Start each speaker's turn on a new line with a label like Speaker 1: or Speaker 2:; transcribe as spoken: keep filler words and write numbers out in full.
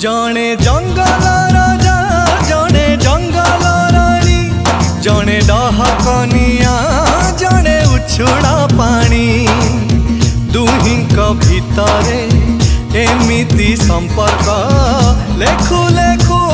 Speaker 1: जणे जंगल राजा जणे जंगल रानी जणे डहकनिया जणे उछुड़ा पानी दुहिंक भितरे एमिति संपर्क लेखु लेखु